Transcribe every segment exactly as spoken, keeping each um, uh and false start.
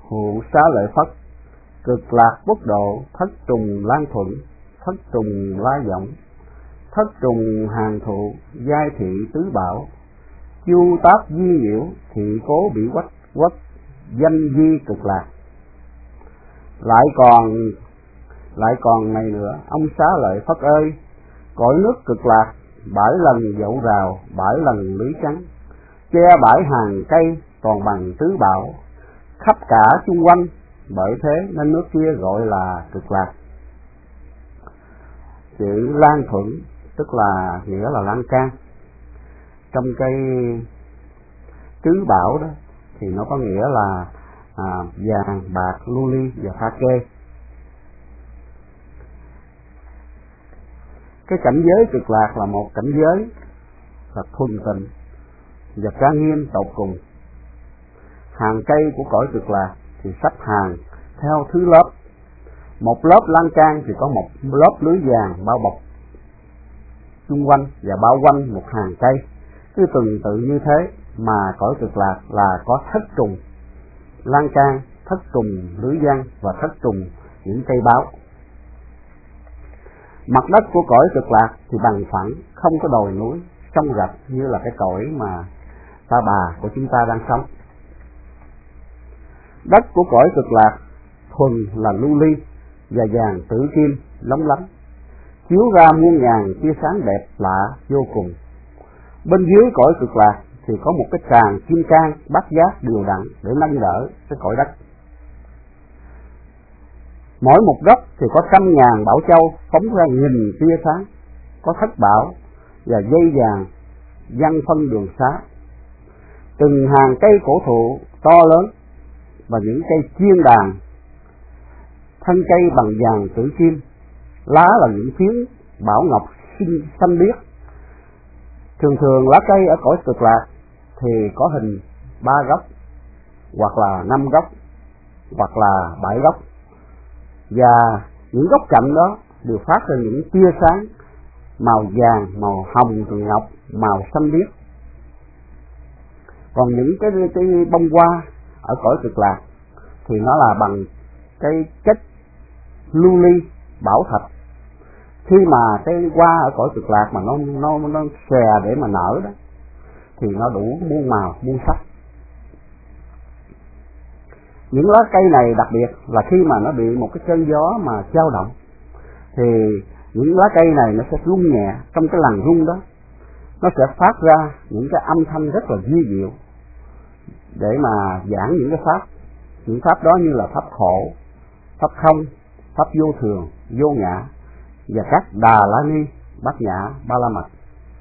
Hụ Xá Lợi Phất, cực lạc quốc độ, thất trùng lan thuận, thất trùng la giọng, thất trùng hàng thụ, giai thị tứ bảo, chu tác di nhiễu, thị cố bị quách quất, danh di cực lạc. Lại còn lại còn này nữa, ông Xá Lợi Phất ơi, cõi nước cực lạc bãi lần dậu rào, bãi lần lưới trắng, che bãi hàng cây toàn bằng tứ bảo, khắp cả chung quanh, bởi thế nên nước kia gọi là cực lạc. Chữ lan thuận tức là nghĩa là lan can. Trong cái tứ bảo đó thì nó có nghĩa là à, vàng, bạc, lưu ly và pha kê. Cái cảnh giới cực lạc là một cảnh giới là thuần tịnh và trang nghiêm tột cùng. Hàng cây của cõi cực lạc thì xếp hàng theo thứ lớp. Một lớp lan can thì có một lớp lưới vàng bao bọc xung quanh và bao quanh một hàng cây. Cứ tuần tự như thế mà cõi cực lạc là có thất trùng lan can, thất trùng lưới vàng và thất trùng những cây báo. Mặt đất của cõi cực lạc thì bằng phẳng, không có đồi núi, sông rạch như là cái cõi mà Ta Bà của chúng ta đang sống. Đất của cõi cực lạc thuần là lưu ly và vàng tử kim lóng lánh, chiếu ra muôn ngàn tia sáng đẹp lạ vô cùng. Bên dưới cõi cực lạc thì có một cái tràng kim cang bát giác đều đặn để nâng đỡ cái cõi đất. Mỗi một góc thì có trăm ngàn bảo châu phóng ra nghìn tia sáng, có thất bảo và dây vàng văng phân đường xá. Từng hàng cây cổ thụ to lớn và những cây chiên đàn, thân cây bằng vàng tử kim, lá là những phiến bảo ngọc xinh xanh biếc. Thường thường lá cây ở cõi cực lạc thì có hình ba góc, hoặc là năm góc, hoặc là bảy góc, và những góc cạnh đó đều phát ra những tia sáng màu vàng, màu hồng, từ ngọc, màu xanh biếc. Còn những cái, cái bông hoa ở cõi cực lạc thì nó là bằng cái chất lưu ly bảo thạch. Khi mà cái hoa ở cõi cực lạc mà nó nó nó xòe để mà nở đó thì nó đủ muôn màu muôn sắc. Những lá cây này đặc biệt là khi mà nó bị một cái cơn gió mà dao động thì những lá cây này nó sẽ rung nhẹ. Trong cái làn rung đó nó sẽ phát ra những cái âm thanh rất là vi diệu để mà giảng những cái pháp. Những pháp đó như là pháp khổ, pháp không, pháp vô thường, vô ngã và các Đà La Ni, Bát Nhã, Ba La Mật.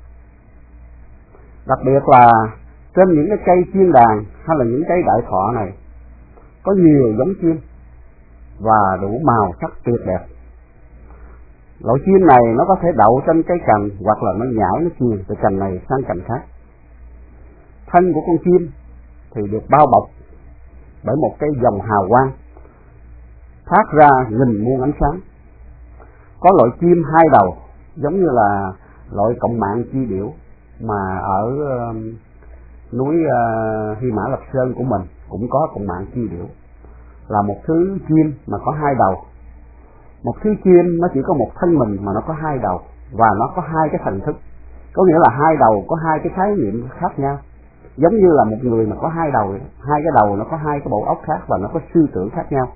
Đặc biệt là trên những cái cây chiên đàn hay là những cây đại thọ này có nhiều giống chim và đủ màu sắc tuyệt đẹp. Loại chim này nó có thể đậu trên cây cành hoặc là nó nhảy nó chuyền từ cành này sang cành khác. Thân của con chim thì được bao bọc bởi một cái dòng hào quang phát ra nghìn muôn ánh sáng. Có loại chim hai đầu giống như là loại cộng mạng chi điểu mà ở uh, núi uh, Hy Mã Lập Sơn của mình cũng có cộng mạng chi điểu, là một thứ chim mà có hai đầu. Một thứ chim nó chỉ có một thân mình mà nó có hai đầu và nó có hai cái thần thức, có nghĩa là hai đầu có hai cái khái niệm khác nhau. Giống như là một người mà có hai đầu, hai cái đầu nó có hai cái bộ óc khác và nó có suy tưởng khác nhau.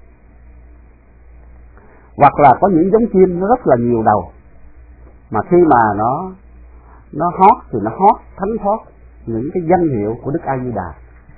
Hoặc là có những giống chim nó rất là nhiều đầu mà khi mà nó nó hót thì nó hót thánh thoát những cái danh hiệu của Đức A Di Đà.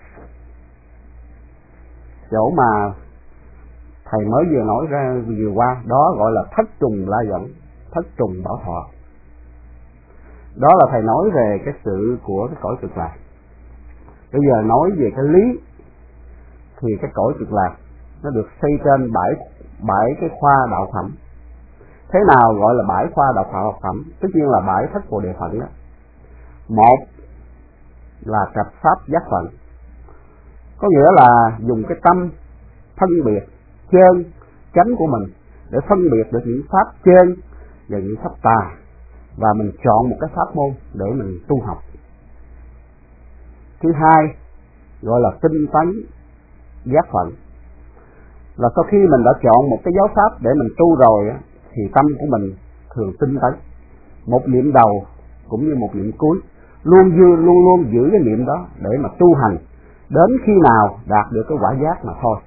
Chỗ mà thầy mới vừa nói ra vừa qua đó gọi là thất trùng la dẫn, thất trùng bảo thọ. Đó là thầy nói về cái sự của cái cõi cực lạc. Bây giờ nói về cái lý thì cái cõi cực lạc nó được xây trên bảy bảy cái khoa đạo phẩm. Thế nào gọi là bảy khoa đạo đạo phẩm? Tất nhiên là bảy thất bồ đề phận đó. Một là trạch pháp giác phận, có nghĩa là dùng cái tâm phân biệt chơn chánh của mình để phân biệt được những pháp chơn và những pháp tà, và mình chọn một cái pháp môn để mình tu học. Thứ hai gọi là tinh tấn giác phận, là sau khi mình đã chọn một cái giáo pháp để mình tu rồi á, thì tâm của mình thường tinh tấn. Một niệm đầu cũng như một niệm cuối, luôn dư luôn luôn giữ cái niệm đó để mà tu hành đến khi nào đạt được cái quả giác mà thôi.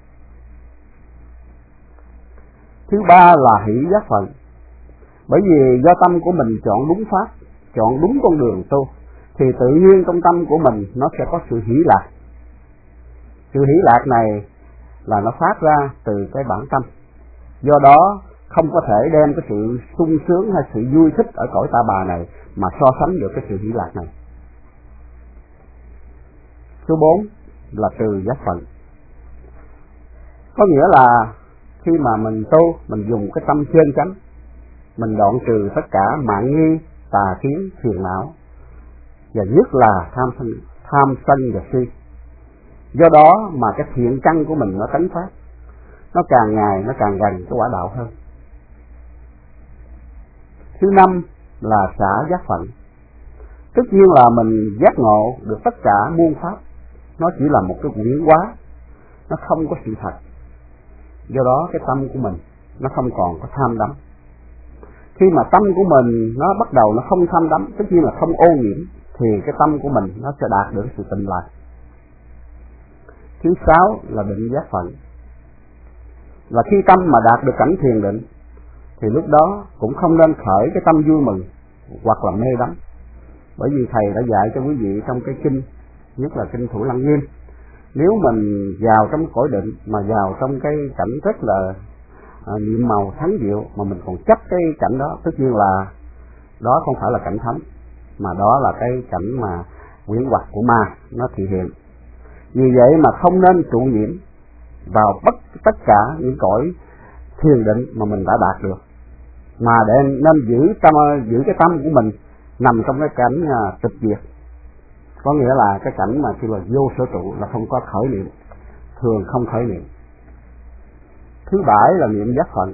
Thứ ba là hỷ giác phận. Bởi vì do tâm của mình chọn đúng pháp, chọn đúng con đường tu, thì tự nhiên trong tâm của mình nó sẽ có sự hỷ lạc. Sự hỷ lạc này là nó phát ra từ cái bản tâm. Do đó không có thể đem cái sự sung sướng hay sự vui thích ở cõi ta bà này mà so sánh được cái sự hỷ lạc này. Số bốn là từ giác phận. Có nghĩa là khi mà mình tu, mình dùng cái tâm chân chánh, mình đoạn trừ tất cả mạn nghi, tà kiến, phiền não, và nhất là tham sân, tham sân và si. Do đó mà cái thiện căn của mình nó tấn phát, nó càng ngày nó càng gần cái quả đạo hơn. Thứ năm là xả giác phận. Tất nhiên là mình giác ngộ được tất cả muôn pháp, nó chỉ là một cái quyển hóa, nó không có sự thật. Do đó cái tâm của mình nó không còn có tham đắm. Khi mà tâm của mình nó bắt đầu nó không tham đắm, tất nhiên là không ô nhiễm, thì cái tâm của mình nó sẽ đạt được sự tịnh lạc. Thứ sáu là định giác phận. Là khi tâm mà đạt được cảnh thiền định thì lúc đó cũng không nên khởi cái tâm vui mừng hoặc là mê đắm. Bởi vì thầy đã dạy cho quý vị trong cái kinh, nhất là kinh Thủ Lăng Nghiêm, nếu mình vào trong cõi định mà vào trong cái cảnh rất là à, nhiệm màu thắng diệu mà mình còn chấp cái cảnh đó, tất nhiên là đó không phải là cảnh thánh, mà đó là cái cảnh mà quyển hoặc của ma nó thể hiện. Vì vậy mà không nên trụ nhiễm vào bất tất cả những cõi thiền định mà mình đã đạt được, mà để nên giữ tâm giữ cái tâm của mình nằm trong cái cảnh uh, tịch diệt. Có nghĩa là cái cảnh mà khi là vô sở trụ, là không có khởi niệm, thường không khởi niệm. Thứ bảy là niệm giác phận.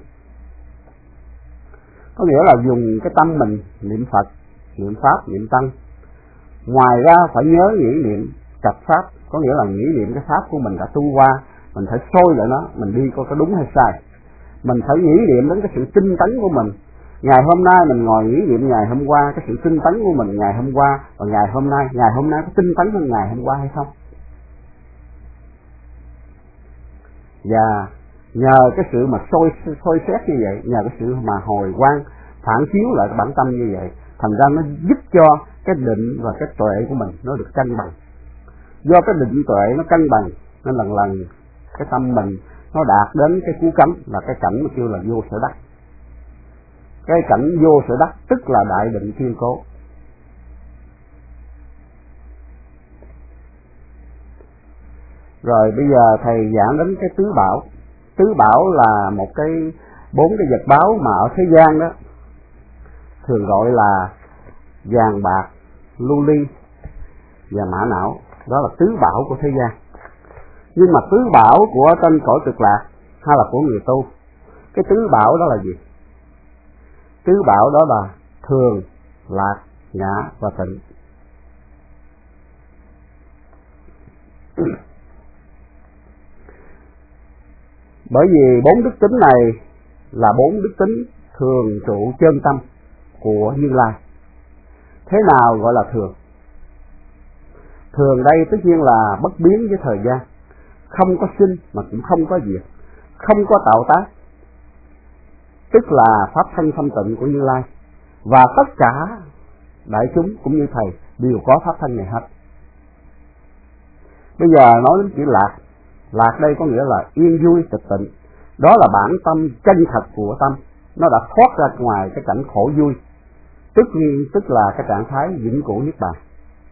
Có nghĩa là dùng cái tâm mình niệm Phật, niệm Pháp, niệm Tăng. Ngoài ra phải nhớ nghĩ niệm trạch Pháp, có nghĩa là nghĩ niệm cái Pháp của mình đã tu qua, mình phải soi lại nó, mình đi coi có đúng hay sai. Mình phải nghĩ niệm đến cái sự tinh tấn của mình. Ngày hôm nay mình ngồi nghĩ niệm ngày hôm qua, cái sự tinh tấn của mình ngày hôm qua và ngày hôm nay, ngày hôm nay có tinh tấn hơn ngày hôm qua hay không? Và nhờ cái sự mà soi soi xét như vậy, nhờ cái sự mà hồi quang phản chiếu lại cái bản tâm như vậy, thành ra nó giúp cho cái định và cái tuệ của mình nó được cân bằng. Do cái định tuệ nó cân bằng nên lần lần cái tâm mình nó đạt đến cái cú cấm, là cái cảnh mà kêu là vô sở đắc. Cái cảnh vô sở đắc tức là đại định kiên cố. Rồi bây giờ thầy giảng đến cái tứ bảo. Tứ bảo là một cái bốn cái vật báo mà ở thế gian đó thường gọi là vàng bạc, lưu ly và mã não. Đó là tứ bảo của thế gian. Nhưng mà tứ bảo của trên cõi cực lạc hay là của người tu, cái tứ bảo đó là gì? Tứ bảo đó là thường, lạc, ngã và tịnh. Bởi vì bốn đức tính này là bốn đức tính thường trụ chân tâm của Như Lai. Thế nào gọi là thường? Thường đây tất nhiên là bất biến với thời gian, không có sinh mà cũng không có diệt, không có tạo tác, tức là pháp thân thanh tịnh của Như Lai. Và tất cả đại chúng cũng như thầy đều có pháp thân này hết. Bây giờ nói đến chữ lạc. Lạc đây có nghĩa là yên vui tịch tịnh. Đó là bản tâm chân thật của tâm, nó đã thoát ra ngoài cái cảnh khổ vui, tất nhiên tức là cái trạng thái vĩnh cửu niết bàn.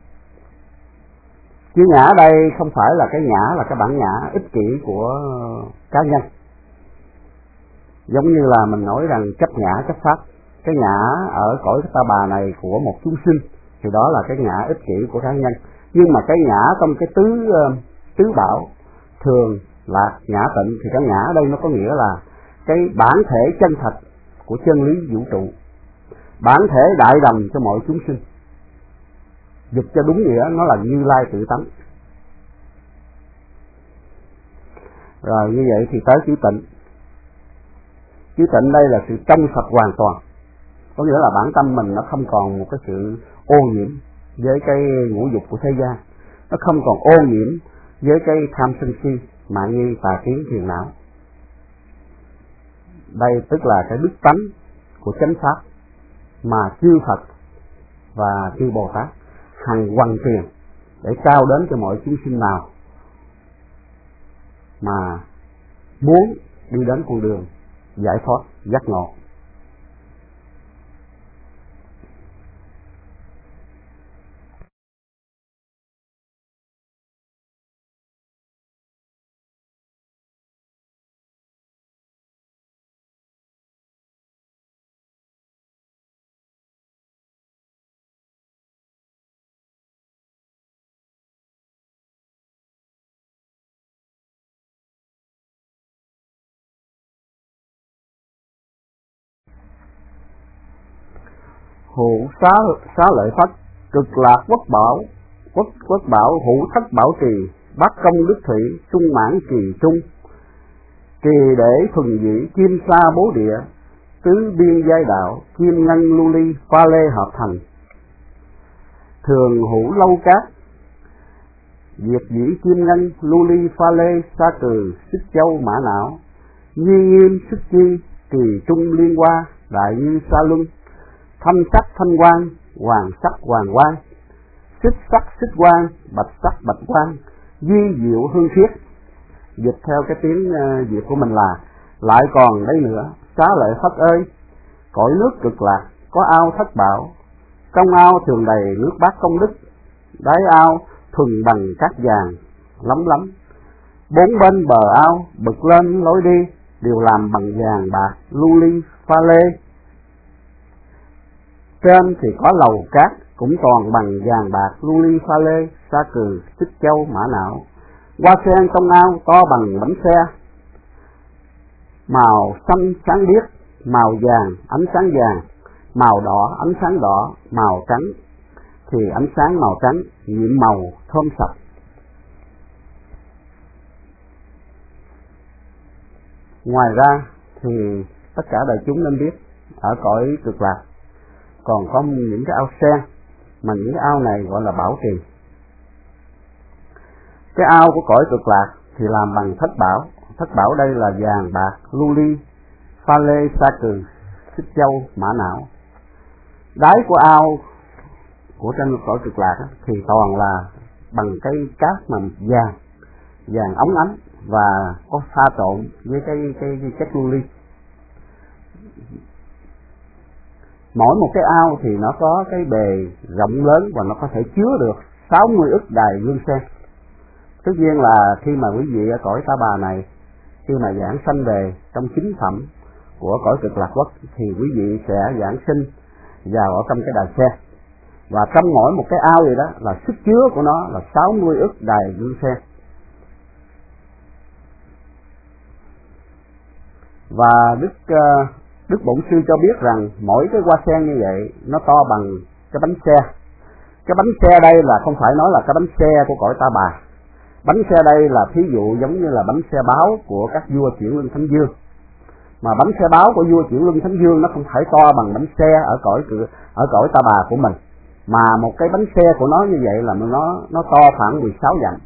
Chữ ngã đây không phải là cái ngã là cái bản ngã ích kỷ của cá nhân, giống như là mình nói rằng chấp ngã chấp pháp. Cái ngã ở cõi ta bà này của một chúng sinh thì đó là cái ngã ích kỷ của cá nhân. Nhưng mà cái ngã trong cái tứ tứ bảo thường, lạc, ngã, tịnh thì cái ngã ở đây nó có nghĩa là cái bản thể chân thật của chân lý vũ trụ, bản thể đại đồng cho mọi chúng sinh. Dịch cho đúng nghĩa nó là Như Lai tự tánh. Rồi như vậy thì tới chữ tịnh. Chữ tịnh đây là sự trong sạch hoàn toàn, có nghĩa là bản tâm mình nó không còn một cái sự ô nhiễm với cái ngũ dục của thế gian, nó không còn ô nhiễm với cái tham sân si, mạn nghi, tà kiến, phiền não. Đây tức là cái đức tánh của chánh pháp mà chư Phật và chư Bồ Tát hằng hoằng truyền để trao đến cho mọi chúng sinh nào mà muốn đi đến con đường giải thoát giác ngộ. Hữu xá xá lợi Phất, cực lạc quốc bảo, quốc quốc bảo hữu thất bảo trì, bát công đức thủy, trung mãn kỳ trung, kỳ để thuần dĩ, kim sa bố địa, tứ biên giai đạo, kim ngân lưu ly, pha lê hợp thành. Thường hữu lâu cát, diệt dĩ kim ngân, lưu ly, pha lê, sa cừ, xích châu, mã não, nhi nghiêm, xích chi, kỳ trung liên hoa, đại như sa luân, thanh sắc thanh quang, hoàng sắc hoàng quang, xích sắc xích quang, bạch sắc bạch quang, di diệu hương khiết. Dịch theo cái tiếng uh, Việt của mình là: lại còn đây nữa, xá lợi Phất ơi, cõi nước cực lạc có ao thất bảo, trong ao thường đầy nước bát công đức, đáy ao thuần bằng cát vàng lóng lánh, bốn bên bờ ao bực lên lối đi đều làm bằng vàng bạc, lưu ly, pha lê. Trên thì có lầu cát cũng toàn bằng vàng bạc, lưu ly, pha lê, sa cừ, xích châu, mã não. Hoa sen trong ao to bằng bánh xe, màu xanh sáng biếc, màu vàng ánh sáng vàng, màu đỏ ánh sáng đỏ, màu trắng thì ánh sáng màu trắng, nhiệm màu thơm sạch. Ngoài ra thì tất cả đại chúng nên biết, ở cõi cực lạc còn có những cái ao sen, mà những cái ao này gọi là bảo trì. Cái ao của cõi cực lạc thì làm bằng thất bảo. Thất bảo đây là vàng bạc, lưu ly, pha lê, sa cừ, xích châu, mã não. Đáy của ao của trên cõi cực lạc thì toàn là bằng cái cát mà vàng, vàng óng ánh và có pha trộn với cái cái, cái chất lưu ly. Mỗi một cái ao thì nó có cái bề rộng lớn và nó có thể chứa được sáu mươi ức đài gương sen. Tất nhiên là khi mà quý vị ở cõi Ta Bà này, khi mà giảng sanh về trong chính phẩm của cõi cực lạc quốc, thì quý vị sẽ giảng sinh vào ở trong cái đài sen. Và trong mỗi một cái ao vậy đó là sức chứa của nó là sáu mươi ức đài gương sen. Và Đức Đức Bổn Sư cho biết rằng mỗi cái hoa sen như vậy nó to bằng cái bánh xe. Cái bánh xe đây là không phải nói là cái bánh xe của cõi Ta Bà. Bánh xe đây là thí dụ giống như là bánh xe báo của các vua Chuyển Luân Thánh Dương. Mà bánh xe báo của vua Chuyển Luân Thánh Dương nó không phải to bằng bánh xe ở cõi ở cõi Ta Bà của mình, mà một cái bánh xe của nó như vậy là nó nó to khoảng mười sáu dặm.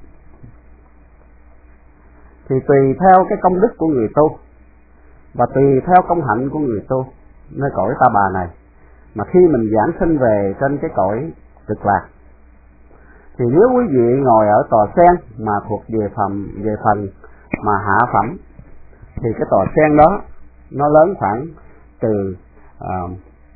Thì tùy theo cái công đức của người tu và tùy theo công hạnh của người tu nơi cõi Ta Bà này, mà khi mình giảng sinh về trên cái cõi cực lạc, thì nếu quý vị ngồi ở tòa sen mà thuộc về phần về phần mà hạ phẩm, thì cái tòa sen đó nó lớn khoảng từ uh,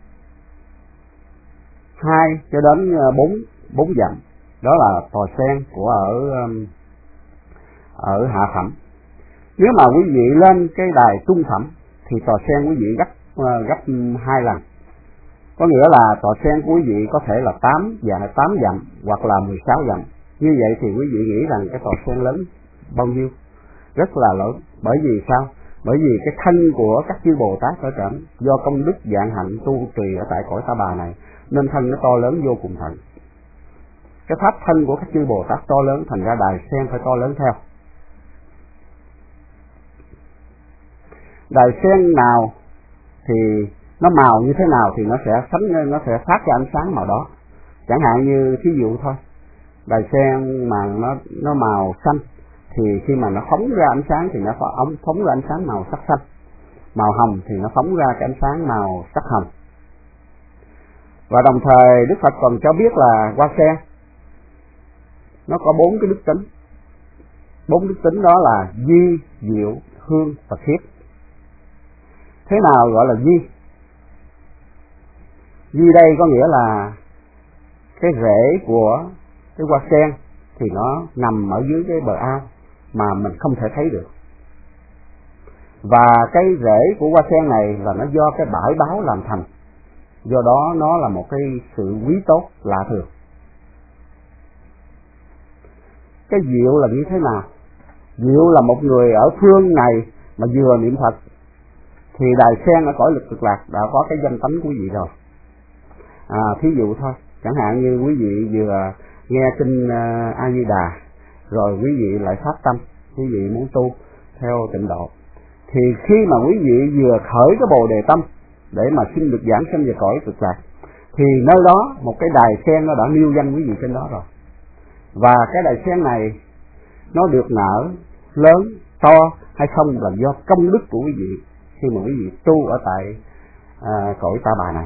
hai cho đến bốn bốn dặm. Đó là tòa sen của ở um, ở hạ phẩm. Nếu mà quý vị lên cái đài trung phẩm thì tòa sen quý vị gấp uh, gấp hai lần. Có nghĩa là tòa sen của quý vị có thể là tám và tám dặm hoặc là mười sáu dặm. Như vậy thì quý vị nghĩ rằng cái tòa sen lớn bao nhiêu? Rất là lớn. Bởi vì sao? Bởi vì cái thân của các chư Bồ Tát ở trển do công đức vạn hạnh tu trì ở tại cõi Ta Bà này, nên thân nó to lớn vô cùng tận. Cái pháp thân của các chư Bồ Tát to lớn, thành ra đài sen phải to lớn theo. Đài sen nào thì nó màu như thế nào thì nó sẽ sánh nó sẽ phát ra ánh sáng màu đó. Chẳng hạn như thí dụ thôi, đài sen mà nó nó màu xanh thì khi mà nó phóng ra ánh sáng thì nó phóng phóng ra ánh sáng màu sắc xanh. Màu hồng thì nó phóng ra cái ánh sáng màu sắc hồng. Và đồng thời Đức Phật còn cho biết là hoa sen nó có bốn cái đức tính. Bốn đức tính đó là di, diệu, hương và khiết. Thế nào gọi là di? Di đây có nghĩa là cái rễ của cái hoa sen thì nó nằm ở dưới cái bờ ao mà mình không thể thấy được. Và cái rễ của hoa sen này là nó do cái bãi báo làm thành. Do đó nó là một cái sự quý tốt lạ thường. Cái diệu là như thế nào? Diệu là một người ở phương này mà vừa niệm Phật thì đài sen ở cõi lực cực lạc đã có cái danh tánh của quý vị rồi. À, thí dụ thôi, chẳng hạn như quý vị vừa nghe kinh uh, A Di Đà rồi quý vị lại phát tâm, quý vị muốn tu theo tịnh độ, thì khi mà quý vị vừa khởi cái bồ đề tâm để mà xin được giảng sanh về cõi cực lạc thì nơi đó một cái đài sen nó đã nêu danh quý vị trên đó rồi. Và cái đài sen này nó được nở lớn to hay không là do công đức của quý vị khi mà quý vị tu ở tại à, cõi Ta Bà này.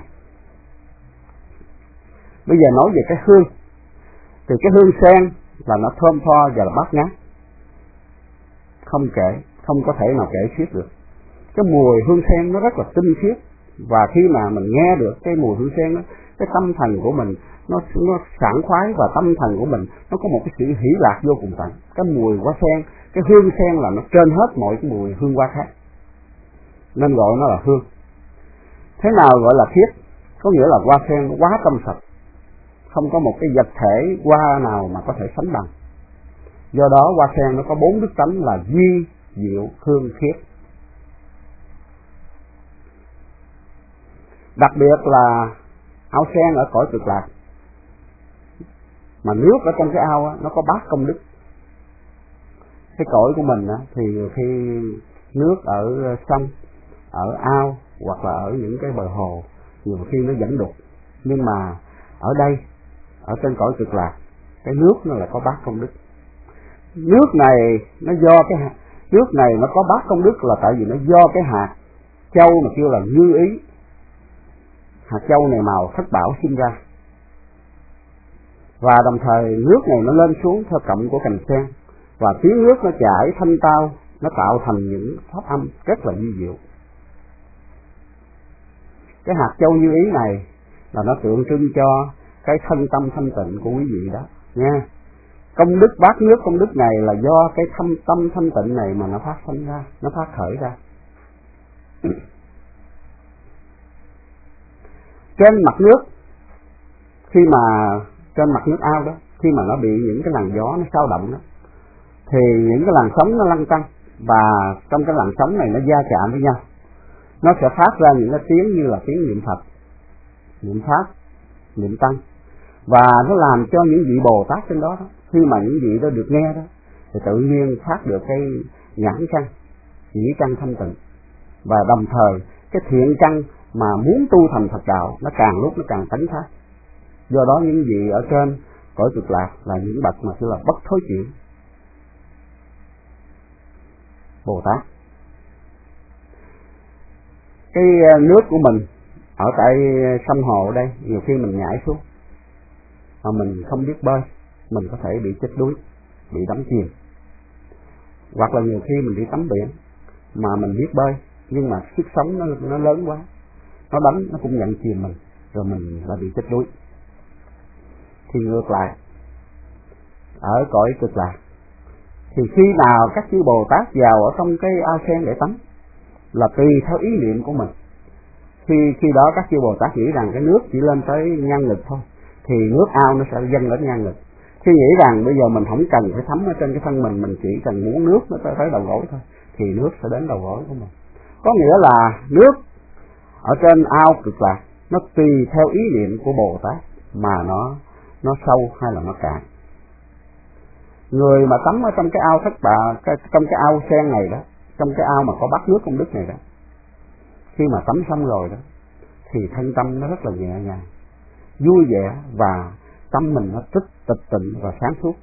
Bây giờ nói về cái hương thì cái hương sen là nó thơm tho và là bát ngát, không kể không có thể nào kể xiết được. Cái mùi hương sen nó rất là tinh khiết, và khi mà mình nghe được cái mùi hương sen đó, cái tâm thần của mình nó nó sảng khoái, và tâm thần của mình nó có một cái sự hỷ lạc vô cùng tận. Cái mùi hoa sen, cái hương sen là nó trên hết mọi cái mùi hương hoa khác, nên gọi nó là hương. Thế nào gọi là khiết? Có nghĩa là hoa sen nó quá trong sạch, không có một cái vật thể hoa nào mà có thể sánh bằng. Do đó hoa sen nó có bốn đức tánh là di, diệu, hương, khiết. Đặc biệt là ao sen ở cõi cực lạc, mà nước ở trong cái ao á, nó có bát công đức. Cái cõi của mình á, thì khi nước ở sông, ở ao hoặc là ở những cái bờ hồ nhiều khi nó vẫn đục, nhưng mà ở đây, ở trên cõi cực lạc, cái nước nó là có bát công đức. Nước này nó do cái hạt, nước này nó có bát công đức là tại vì nó do cái hạt châu mà kêu là như ý. Hạt châu này màu thất bảo sinh ra, và đồng thời nước này nó lên xuống theo cộng của cành sen, và tiếng nước nó chảy thanh tao, nó tạo thành những pháp âm rất là vi diệu. Cái hạt châu như ý này là nó tượng trưng cho cái thân tâm thanh tịnh của quý vị đó nha. Công đức bát nước công đức này là do cái thâm tâm thanh tịnh này mà nó phát sinh ra, nó phát khởi ra. Trên mặt nước, khi mà trên mặt nước ao đó, khi mà nó bị những cái làn gió nó xao động đó, thì những cái làn sóng nó lăn tăn, và trong cái làn sóng này nó va chạm với nhau, nó sẽ phát ra những cái tiếng như là tiếng niệm Phật, niệm Pháp, niệm Tăng, và nó làm cho những vị Bồ Tát trên đó, đó khi mà những vị đó được nghe đó thì tự nhiên phát được cái nhãn căn, nhĩ căn thanh tịnh, và đồng thời cái thiện căn mà muốn tu thành Phật đạo nó càng lúc nó càng tấn phát. Do đó những vị ở trên cõi cực lạc là những bậc mà kêu là bất thối chuyển Bồ Tát. Cái nước của mình ở tại sông hồ đây, nhiều khi mình nhảy xuống mà mình không biết bơi, mình có thể bị chết đuối, bị đắm chìm. Hoặc là nhiều khi mình đi tắm biển mà mình biết bơi, nhưng mà sức sống nó, nó lớn quá, nó đánh nó cũng nhận chìm mình, rồi mình lại bị chết đuối. Thì ngược lại, ở cõi cực lạc thì khi nào các chư Bồ Tát vào ở trong cái ao sen để tắm là tùy theo ý niệm của mình. Khi khi đó các chư Bồ Tát nghĩ rằng cái nước chỉ lên tới ngang ngực thôi, thì nước ao nó sẽ dâng đến ngang ngực. Khi nghĩ rằng bây giờ mình không cần phải thấm ở trên cái thân mình, mình chỉ cần muốn nước nó tới, tới đầu gối thôi, thì nước sẽ đến đầu gối của mình. Có nghĩa là nước ở trên ao cực lạc nó tùy theo ý niệm của Bồ Tát mà nó nó sâu hay là nó cạn. Người mà tắm ở trong cái ao thất bạ, cái, trong cái ao sen này đó, trong cái ao mà có bát nước công đức này đó, khi mà tắm xong rồi đó thì thân tâm nó rất là nhẹ nhàng, vui vẻ, và tâm mình nó tích tịch tịnh và sáng suốt.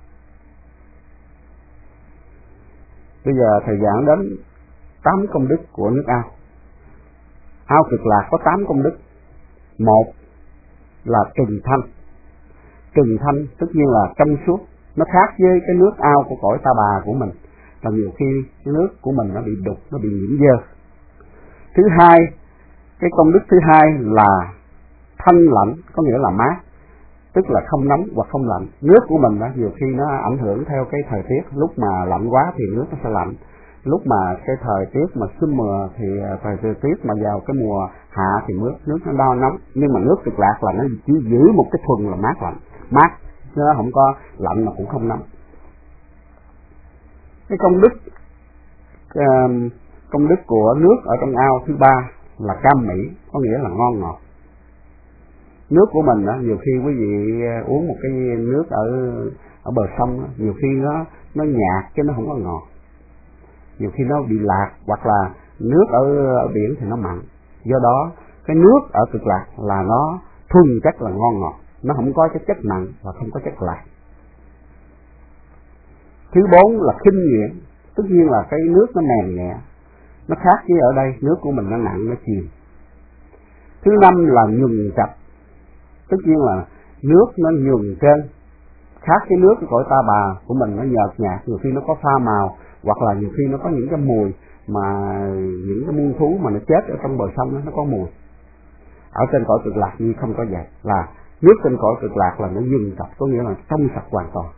Bây giờ thầy giảng đến tám công đức của nước ao. Ao Cực Lạc có tám công đức. Một là trừng thanh. Trừng thanh tất nhiên là trong suốt, nó khác với cái nước ao của cõi Ta Bà của mình, là nhiều khi cái nước của mình nó bị đục, nó bị nhiễm dơ. Thứ hai, cái công đức thứ hai là thanh lạnh, có nghĩa là mát, tức là không nóng hoặc không lạnh. Nước của mình đó, nhiều khi nó ảnh hưởng theo cái thời tiết, lúc mà lạnh quá thì nước nó sẽ lạnh, lúc mà cái thời tiết mà summer thì thời tiết mà vào cái mùa hạ thì nước nước nó đo nóng. Nhưng mà nước Cực Lạc là nó chỉ giữ một cái thuần là mát lạnh, mát, nó không có lạnh mà cũng không nóng. Cái công đức uh, công đức của nước ở trong ao thứ ba là cam mỹ, có nghĩa là ngon ngọt. Nước của mình đó, nhiều khi quý vị uống một cái nước ở ở bờ sông đó, nhiều khi nó nó nhạt chứ nó không có ngọt, nhiều khi nó bị lạc, hoặc là nước ở, ở biển thì nó mặn. Do đó cái nước ở Cực Lạc là nó thuần chất là ngon ngọt, nó không có cái chất mặn và không có chất lạc. Thứ bốn là khinh nhuyễn, tất nhiên là cái nước nó mềm nhẹ, nó khác với ở đây nước của mình nó nặng, nó chìm. Thứ năm là nhuần chập, tất nhiên là nước nó nhuần trên, khác cái nước của cõi Ta Bà của mình nó nhợt nhạt, nhiều khi nó có pha màu, hoặc là nhiều khi nó có những cái mùi mà những cái muôn thú mà nó chết ở trong bờ sông đó, nó có mùi. Ở trên cõi Cực Lạc như không có vậy, là nước trên cõi Cực Lạc là nó nhuần chập, có nghĩa là trong sạch hoàn toàn.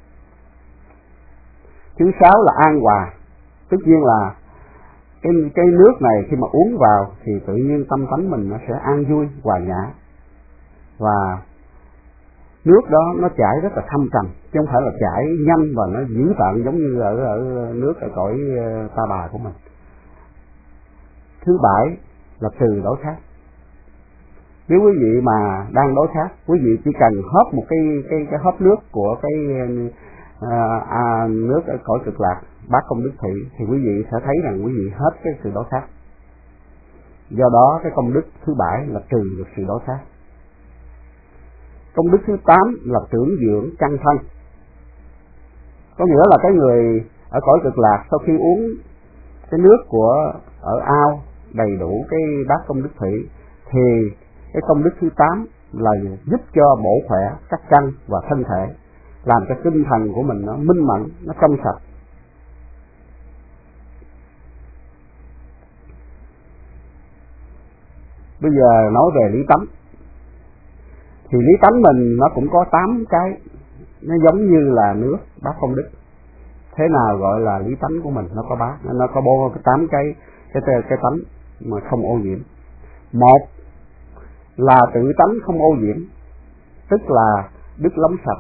Thứ sáu là an hòa, tất nhiên là cái cái nước này khi mà uống vào thì tự nhiên tâm tánh mình nó sẽ an vui, hòa nhã, và nước đó nó chảy rất là thâm trầm, chứ không phải là chảy nhanh và nó dữ tợn giống như ở ở nước ở cõi Ta Bà của mình. Thứ bảy là từ đối khác. Nếu quý vị mà đang đối khác, quý vị chỉ cần hớp một cái cái cái hớp nước của cái à, à, nước ở cõi Cực Lạc, bát công đức thị, thì quý vị sẽ thấy rằng quý vị hết cái sự đối khác. Do đó cái công đức thứ bảy là trừ được sự đối khác. Công đức thứ tám là tưởng dưỡng căn thân, có nghĩa là cái người ở cõi Cực Lạc sau khi uống cái nước của ở ao đầy đủ cái bát công đức thị thì cái công đức thứ tám là giúp cho bổ khỏe các căn và thân thể, làm cho tinh thần của mình nó minh mẫn, nó trong sạch. Bây giờ nói về lý tánh, thì lý tánh mình nó cũng có tám cái, nó giống như là nước bát công đức. Thế nào gọi là lý tánh của mình? Nó có bát, nó có bốn cái tám cái cái cái tánh mà không ô nhiễm. Một là tự tánh không ô nhiễm, tức là đức lóng sạch.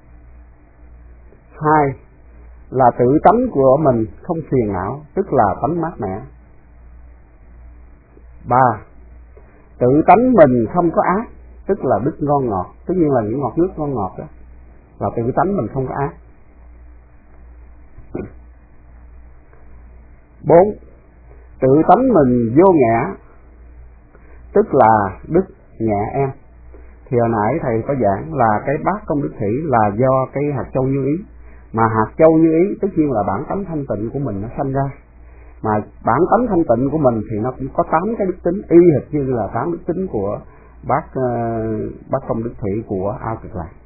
Hai là tự tánh của mình không phiền não, tức là tánh mát mẻ. Ba, tự tánh mình không có ác, tức là đức ngon ngọt, tất nhiên là những ngọt nước ngon ngọt đó, là tự tánh mình không có ác. Bốn, tự tánh mình vô ngã, tức là đức nhẹ em. Thì hồi nãy thầy có giảng là cái bát công đức thủy là do cái hạt châu như ý, mà hạt châu như ý tất nhiên là bản tánh thanh tịnh của mình nó sanh ra, mà bản tánh thanh tịnh của mình thì nó cũng có tám cái đức tính y hệt như là tám đức tính của bát uh, bát công đức thủy của ao Cực Lạc.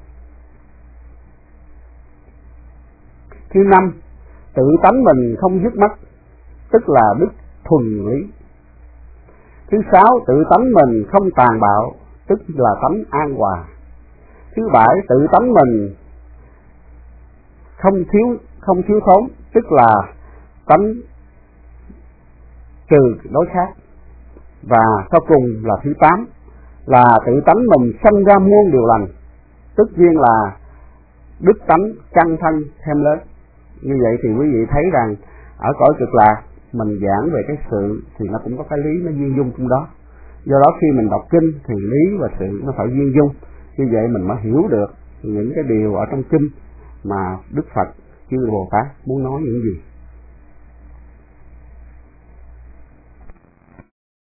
Thứ năm, tự tánh mình không dứt mất, tức là đức thuần lý. Thứ sáu, tự tánh mình không tàn bạo, tức là tánh an hòa. Thứ bảy, tự tánh mình không thiếu không thiếu thốn, tức là tánh trừ đối khác. Và sau cùng là thứ tám, là tự tánh mình sanh ra muôn điều lành, tất nhiên là đức tánh căn thân thêm lớn. Như vậy thì quý vị thấy rằng ở cõi Cực Lạc mình giảng về cái sự thì nó cũng có cái lý nó duyên dung trong đó. Do đó khi mình đọc kinh thì lý và sự nó phải duyên dung, như vậy mình mới hiểu được những cái điều ở trong kinh mà Đức Phật chư Bồ Tát muốn nói những gì.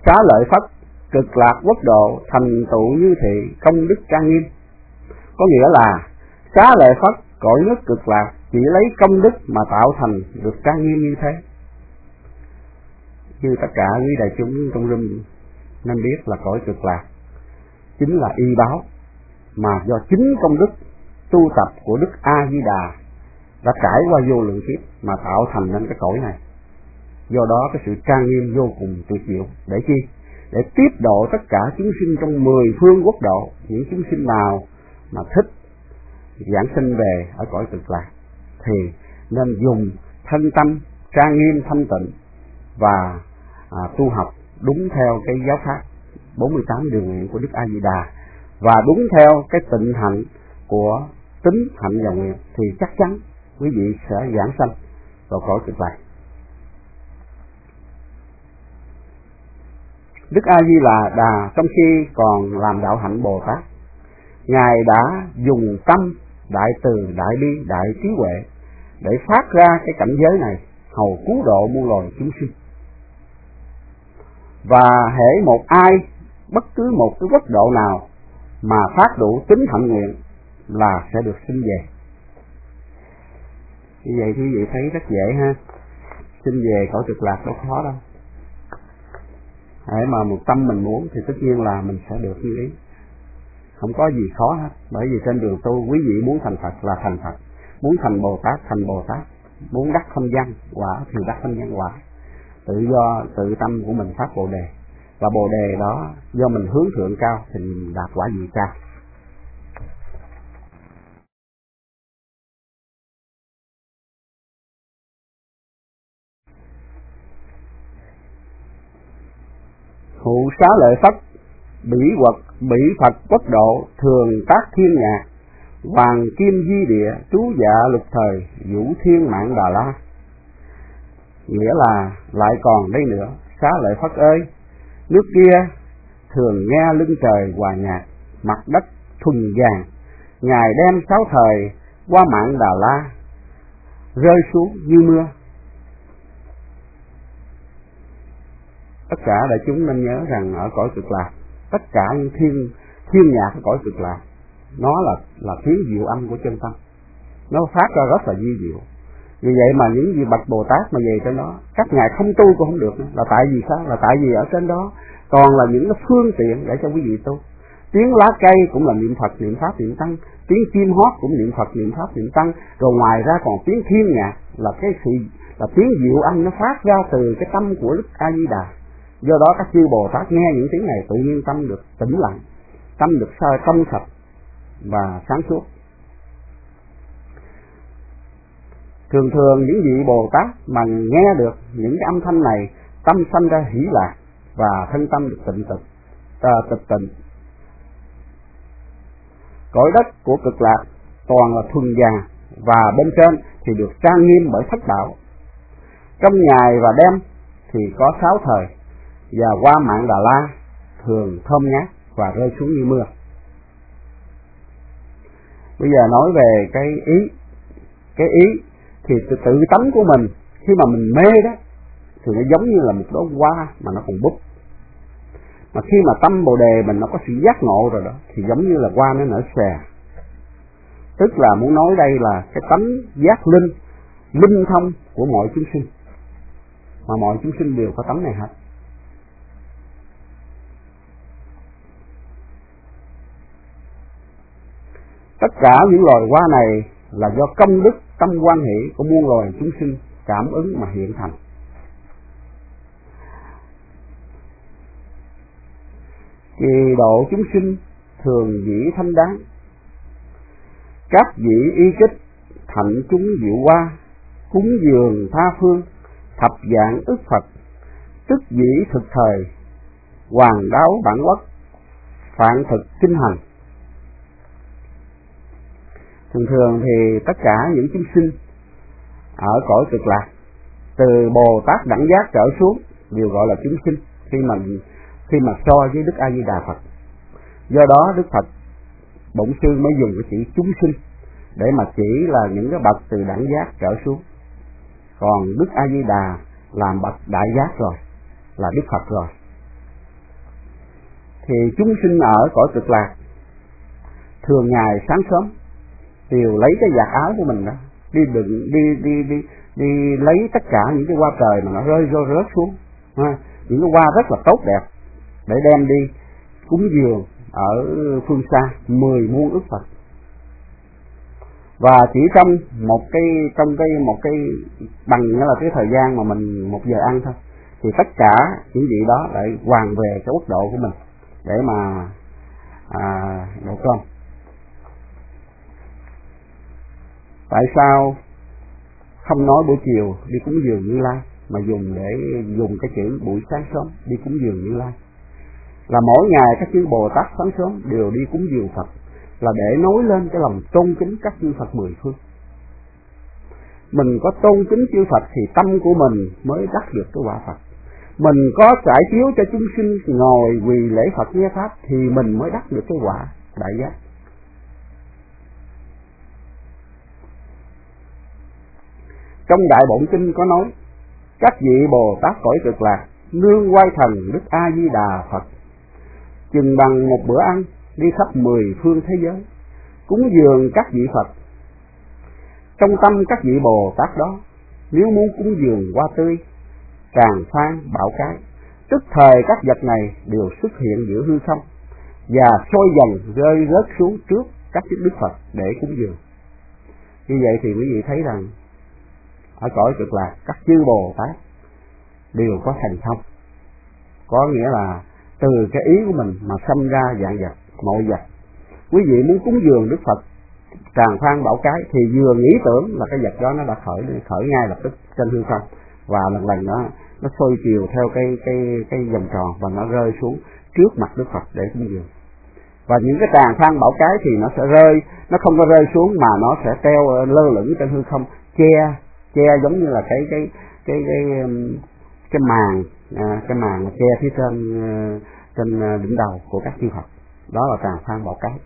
Xá lợi Phất, cực lạc quốc độ, thành tựu như thị, công đức trang nghiêm. Có nghĩa là xá lợi Phất, cõi nước cực lạc chỉ lấy công đức mà tạo thành được trang nghiêm như thế. Như tất cả quý đại chúng trong room nên biết là cõi cực lạc chính là y báo mà do chính công đức tu tập của Đức A Di Đà đã trải qua vô lượng kiếp mà tạo thành nên cái cõi này. Do đó cái sự trang nghiêm vô cùng tuyệt diệu. Để chi? Để tiếp độ tất cả chúng sinh trong mười phương quốc độ, những chúng sinh nào mà thích giảng sinh về ở cõi cực lạc thì nên dùng thân tâm trang nghiêm thanh tịnh và à, tu học đúng theo cái giáo pháp bốn mươi tám điều nguyện của Đức A Di Đà và đúng theo cái tịnh hạnh của tính hạnh và nguyện thì chắc chắn quý vị sẽ giảng sanh vào cõi cực lạc. Đức A Di Đà trong khi còn làm đạo hạnh Bồ Tát, Ngài đã dùng tâm đại từ, đại bi, đại trí huệ để phát ra cái cảnh giới này hầu cứu độ muôn loài chúng sinh. Và hễ một ai, bất cứ một cái quốc độ nào mà phát đủ tính hạnh nguyện là sẽ được sinh về. Như vậy thì quý vị thấy rất dễ ha, sinh về cõi cực lạc đâu khó đâu. Hễ mà một tâm mình muốn thì tất nhiên là mình sẽ được như ý, không có gì khó hết. Bởi vì trên đường tu quý vị muốn thành Phật là thành Phật, muốn thành Bồ Tát thành Bồ Tát, muốn đắc thanh văn quả thì đắc thanh văn quả, tự do tự tâm của mình phát bồ đề, và bồ đề đó do mình hướng thượng cao thì mình đạt quả vị cao. Hữu xá lợi Phất, bỉ quật bỉ Phật quốc độ, thường tác thiên nhạc, hoàng kim di địa, trú dạ lục thời, vũ thiên mạng Đà La. Nghĩa là lại còn đây nữa, xá lợi Phất ơi, nước kia thường nghe lưng trời hòa nhạc, mặt đất thuần vàng, Ngài đem sáu thời qua mạng Đà La, rơi xuống như mưa. Tất cả đại chúng nên nhớ rằng ở cõi cực lạc, tất cả những thiên thiên nhạc của cõi cực lạc, nó là là tiếng diệu âm của chân tâm, nó phát ra rất là vi diệu. Vì vậy mà những vị bậc Bồ Tát mà về trên đó, các ngài không tu cũng không được nữa. Là tại vì sao? Là tại vì ở trên đó còn là những cái phương tiện để cho quý vị tu. Tiếng lá cây cũng là niệm Phật, niệm Pháp, niệm Tăng, tiếng chim hót cũng niệm Phật, niệm Pháp, niệm Tăng, rồi ngoài ra còn tiếng thiên nhạc là cái sự là tiếng diệu âm nó phát ra từ cái tâm của Đức A Di Đà. Do đó các chư Bồ Tát nghe những tiếng này tự nhiên tâm được tĩnh lặng, tâm được soi trong sạch và sáng suốt. Thường thường những vị Bồ Tát mà nghe được những cái âm thanh này, tâm sanh ra hỷ lạc và thân tâm được tịnh tịch, à, tịch tịnh. Cõi đất của cực lạc toàn là thuần vàng và bên trên thì được trang nghiêm bởi thất bảo. Trong ngày và đêm thì có sáu thời, và qua mạng Đà La thường thơm ngát và rơi xuống như mưa. Bây giờ nói về cái ý, cái ý thì tự, tự tánh của mình khi mà mình mê đó thì nó giống như là một đóa hoa mà nó còn búp. Mà khi mà tâm Bồ đề mình nó có sự giác ngộ rồi đó thì giống như là hoa nó nở xòe. Tức là muốn nói đây là cái tánh giác linh, linh thông của mọi chúng sinh, mà mọi chúng sinh đều có tánh này hết. Tất cả những loài hoa này là do công đức tâm quan hệ của muôn loài chúng sinh cảm ứng mà hiện thành. Kỳ độ chúng sinh thường dĩ thanh đáng, các vị y kích thạnh chúng diệu hoa, cúng dường tha phương, thập dạng ức Phật, tức dĩ thực thời, hoàng đáo bản quốc, phạn thực kinh hành. Thường thường thì tất cả những chúng sinh ở cõi cực lạc, từ Bồ Tát đẳng giác trở xuống đều gọi là chúng sinh khi mà khi mà so với Đức A Di Đà Phật. Do đó Đức Phật Bổn Sư mới dùng cái chữ chúng sinh để mà chỉ là những cái bậc từ đẳng giác trở xuống. Còn Đức A Di Đà làm bậc đại giác rồi, là Đức Phật rồi. thì chúng sinh ở cõi cực lạc thường ngày sáng sớm đều lấy cái vạt áo của mình đó đi đựng đi đi đi đi lấy tất cả những cái hoa trời mà nó rơi rơi rớt xuống ha, những cái hoa rất là tốt đẹp để đem đi cúng dường ở phương xa mười muôn ức Phật. Và chỉ trong một cái trong cái một cái bằng nghĩa là cái thời gian mà mình một giờ ăn thôi thì tất cả những vị đó lại hoàn về cái quốc độ của mình để mà à, độ cơm. Tại sao không nói buổi chiều đi cúng dường Như Lai mà dùng để dùng cái chữ buổi sáng sớm đi cúng dường Như Lai? Là mỗi ngày các chư Bồ Tát sáng sớm đều đi cúng dường Phật, là để nối lên cái lòng tôn kính các chư Phật mười phương. Mình có tôn kính chư Phật thì tâm của mình mới đắc được cái quả Phật. Mình có trải chiếu cho chúng sinh ngồi quỳ lễ Phật nghe pháp thì mình mới đắc được cái quả đại giác. Trong Đại Bổn Kinh có nói: các vị Bồ Tát cõi cực lạc nương quay thần Đức A Di Đà Phật, chừng bằng một bữa ăn đi khắp mười phương thế giới cúng dường các vị Phật. Trong tâm các vị Bồ Tát đó, nếu muốn cúng dường hoa tươi, tràng phan, bảo cái, tức thời các vật này đều xuất hiện giữa hư không và sôi dần rơi rớt xuống trước các Đức Phật để cúng dường. Như vậy thì quý vị thấy rằng ở cõi cực lạc các chư Bồ Tát đều có thành thông, có nghĩa là từ cái ý của mình mà sanh ra dạng vật mọi vật. Quý vị muốn cúng dường Đức Phật tràng phan bảo cái thì vừa nghĩ tưởng là cái vật đó nó đã khởi khởi ngay lập tức trên hư không, và lần lần nó nó xoay chiều theo cái cái cái vòng tròn và nó rơi xuống trước mặt Đức Phật để cúng dường. Và những cái tràng phan bảo cái thì nó sẽ rơi, nó không có rơi xuống mà nó sẽ treo lơ lửng trên hư không, che che giống như là cái cái cái cái cái, cái màn à, cái màn che phía trên trên đỉnh đầu của các chư Phật. Đó là tràng phan bảo cái.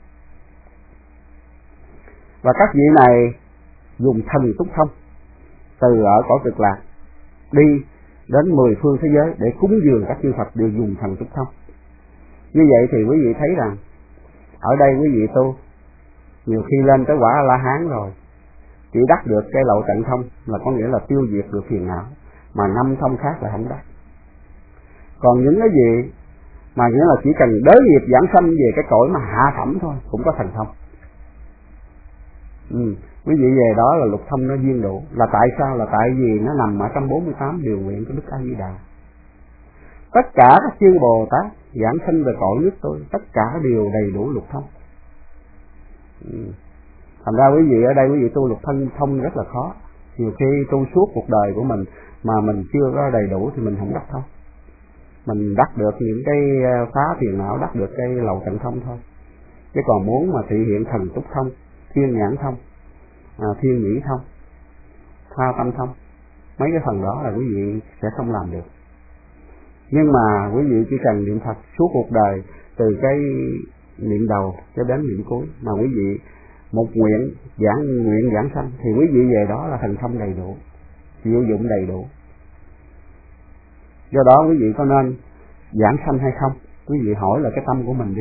Và các vị này dùng thần túc thông từ ở cõi cực lạc đi đến mười phương thế giới để cúng dường các chư Phật đều dùng thần túc thông. Như vậy thì quý vị thấy rằng ở đây quý vị tu nhiều khi lên tới quả La Hán rồi chỉ đắc được cái lậu tận thông, là có nghĩa là tiêu diệt được phiền não, mà năm thông khác là không đắc. Còn những cái gì mà nghĩa là chỉ cần đới nghiệp giảng sanh về cái cõi mà hạ phẩm thôi cũng có thành thông. Ừ, quý vị về đó là lục thông nó duyên độ. Là tại sao? Là tại vì nó nằm ở trong bốn mươi tám điều nguyện của Đức A Di Đà. Tất cả các chư Bồ Tát giảng sanh về cõi nước tôi, tất cả đều đầy đủ lục thông. Ừ. Thành ra quý vị ở đây quý vị tu lục thân thông rất là khó. Nhiều khi tu suốt cuộc đời của mình mà mình chưa có đầy đủ thì mình không đắc thông. Mình đắc được những cái phá phiền não, đắc được cái lậu tận thông thôi. Chứ còn muốn mà thị hiện thần túc thông, thiên nhãn thông, à, thiên nhĩ thông, tha tâm thông, mấy cái phần đó là quý vị sẽ không làm được. Nhưng mà quý vị chỉ cần niệm Phật suốt cuộc đời, từ cái niệm đầu cho đến niệm cuối, mà quý vị một nguyện giảng nguyện giảng sanh thì quý vị về đó là thành thông đầy đủ, chịu dụng đầy đủ. Do đó quý vị có nên giảng sanh hay không? Quý vị hỏi là cái tâm của mình đi.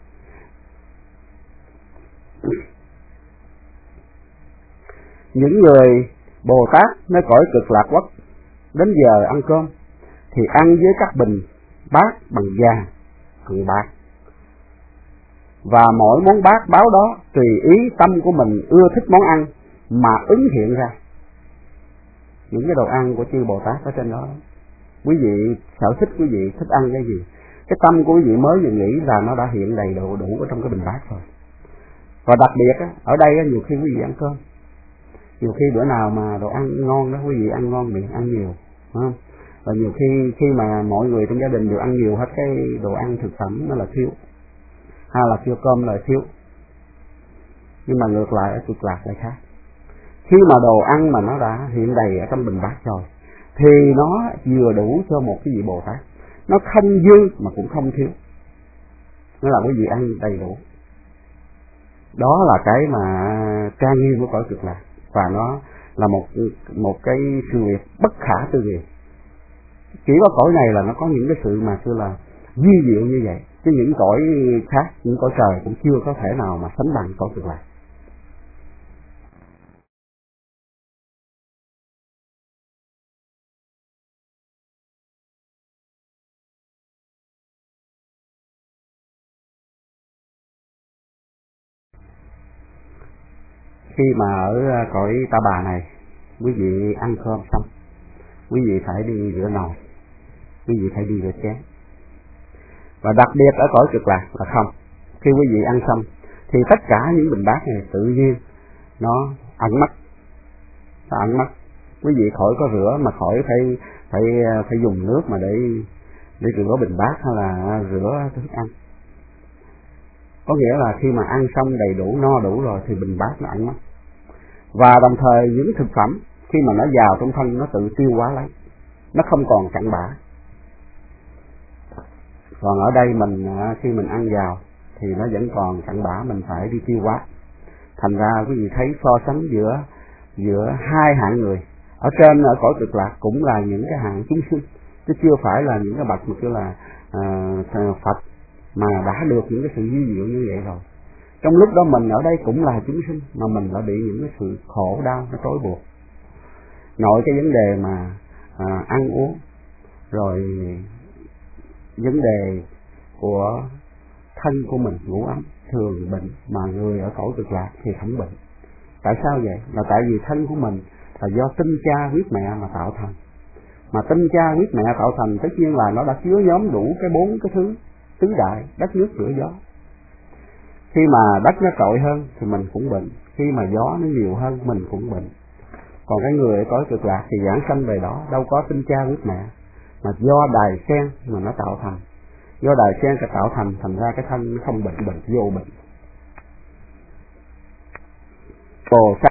Những người Bồ Tát nơi cõi cực lạc quốc đến giờ ăn cơm thì ăn với các bình bát bằng vàng, bằng bạc, và mỗi món bát báo đó tùy ý tâm của mình ưa thích món ăn mà ứng hiện ra những cái đồ ăn của chư Bồ Tát ở trên đó. Quý vị sở thích, quý vị thích ăn cái gì, cái tâm của quý vị mới vừa nghĩ là nó đã hiện đầy đủ đủ ở trong cái bình bát rồi. Và đặc biệt á, ở đây á, nhiều khi quý vị ăn cơm, nhiều khi bữa nào mà đồ ăn ngon đó quý vị ăn ngon miệng, ăn nhiều, đúng không? Và nhiều khi khi mà mọi người trong gia đình đều ăn nhiều hết cái đồ ăn thực phẩm nó là thiếu, hay là kêu cơm là thiếu. Nhưng mà ngược lại ở cực lạc lại khác. Khi mà đồ ăn mà nó đã hiện đầy ở trong bình bát rồi thì nó vừa đủ cho một cái vị Bồ Tát, nó không dư mà cũng không thiếu, nó là cái vị ăn đầy đủ. Đó là cái mà trang nghiêm của cõi cực lạc, và nó là một một cái sự việc bất khả tư nghị. Chỉ có cõi này là nó có những cái sự mà xưa là vi diệu như vậy, chứ những cõi khác, những cõi trời cũng chưa có thể nào mà sánh bằng cõi Cực Lạc. Khi mà ở cõi Ta Bà này, quý vị ăn cơm xong, quý vị phải đi rửa nồi, quý vị phải đi rửa chén. Và đặc biệt ở cõi Cực Lạc là không. Khi quý vị ăn xong thì tất cả những bình bát này tự nhiên nó ẩn mất, nó ẩn mất. Quý vị khỏi có rửa, mà khỏi phải phải phải dùng nước mà để để rửa bình bát hay là rửa thức ăn. Có nghĩa là khi mà ăn xong đầy đủ, no đủ rồi thì bình bát nó ẩn mất. Và đồng thời những thực phẩm khi mà nó vào trong thân nó tự tiêu hóa lấy, nó không còn cặn bã. Còn ở đây mình khi mình ăn vào thì nó vẫn còn cặn bã, mình phải đi tiêu hóa. Thành ra quý vị thấy so sánh giữa giữa hai hạng người. Ở trên ở cõi Cực Lạc cũng là những cái hạng chúng sinh, chứ chưa phải là những cái bậc mà kêu là uh, Phật mà đã được những cái sự vi diệu như vậy rồi. Trong lúc đó mình ở đây cũng là chúng sinh, mà mình đã bị những cái sự khổ đau nó trói buộc. Nội cái vấn đề mà à, ăn uống, rồi vấn đề của thân của mình ngủ ấm thường bệnh, mà người ở cõi Cực Lạc thì không bệnh. Tại sao vậy? Là tại vì thân của mình là do tinh cha huyết mẹ mà tạo thành. Mà tinh cha huyết mẹ tạo thành tất nhiên là nó đã chứa nhóm đủ cái bốn cái thứ tứ đại: đất, nước, lửa, gió. Khi mà đất nó trội hơn thì mình cũng bệnh, khi mà gió nó nhiều hơn mình cũng bệnh. Còn cái người ở cõi Cực Lạc thì giảng sanh về đó đâu có tinh cha huyết mẹ, mà do đài sen mà nó tạo thành. Do đài sen nó tạo thành, thành ra cái thân nó không bệnh, bệnh vô bệnh. Bồ Sát,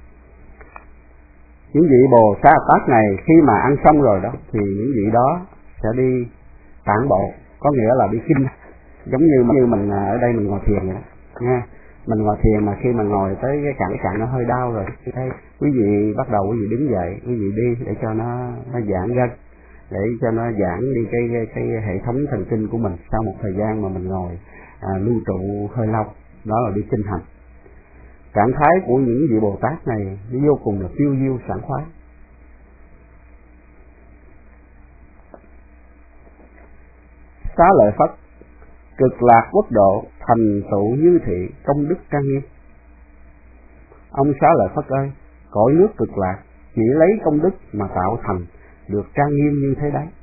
những vị Bồ Sát Tát này khi mà ăn xong rồi đó thì những vị đó sẽ đi tản bộ, có nghĩa là đi kinh. Giống như như mình ở đây mình ngồi thiền vậy đó nha. Mình ngồi thiền mà khi mà ngồi tới cái cẳng cẳng nó hơi đau rồi, thì đây quý vị bắt đầu quý vị đứng dậy, quý vị đi để cho nó nó giãn gân, để cho nó giãn đi cái cái, cái hệ thống thần kinh của mình sau một thời gian mà mình ngồi à, lưu trụ hơi lâu. Đó là đi kinh hành. Trạng thái của những vị Bồ Tát này nó vô cùng là phiêu diêu sảng khoái. Xá Lợi Phất, Cực Lạc quốc độ thành tựu như thị công đức trang nghiêm. Ông Xá Lợi Phất ơi, cõi nước Cực Lạc chỉ lấy công đức mà tạo thành được trang nghiêm như thế đấy.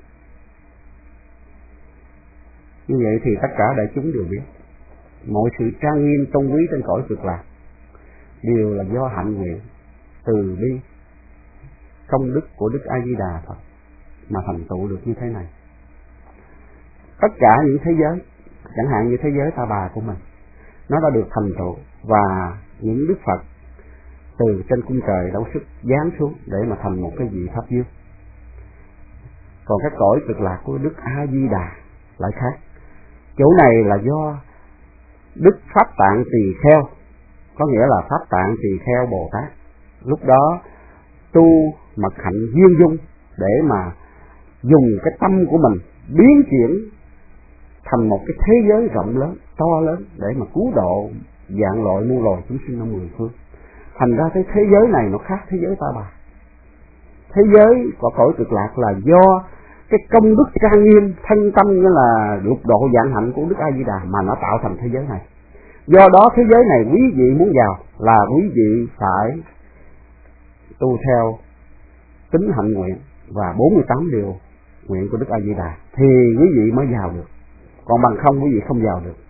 Như vậy thì tất cả đại chúng đều biết, mọi sự trang nghiêm tôn quý trên cõi Cực Lạc đều là do hạnh nguyện, từ bi, công đức của Đức A Di Đà Phật mà thành tựu được như thế này. Tất cả những thế giới, chẳng hạn như thế giới Ta Bà của mình, nó đã được thành tựu, và những Đức Phật từ trên cung trời đấu sức giáng xuống để mà thành một cái vị Pháp Dương. Còn cái cõi Cực Lạc của Đức A Di Đà lại khác. Chỗ này là do Đức Pháp Tạng Tỳ Kheo, có nghĩa là Pháp Tạng Tỳ Kheo Bồ Tát lúc đó tu mật hạnh duyên dung để mà dùng cái tâm của mình biến chuyển thành một cái thế giới rộng lớn, to lớn để mà cứu độ vạn loại muôn loài chúng sinh ở mười phương. Thành ra cái thế giới này nó khác thế giới Ta Bà. Thế giới của cõi Cực Lạc là do cái công đức trang nghiêm thân tâm, như là lục độ vạn hạnh của Đức A Di Đà mà nó tạo thành thế giới này. Do đó thế giới này quý vị muốn vào là quý vị phải tu theo tính hạnh nguyện và bốn mươi tám điều nguyện của Đức A Di Đà thì quý vị mới vào được. Còn bằng không quý vị không vào được.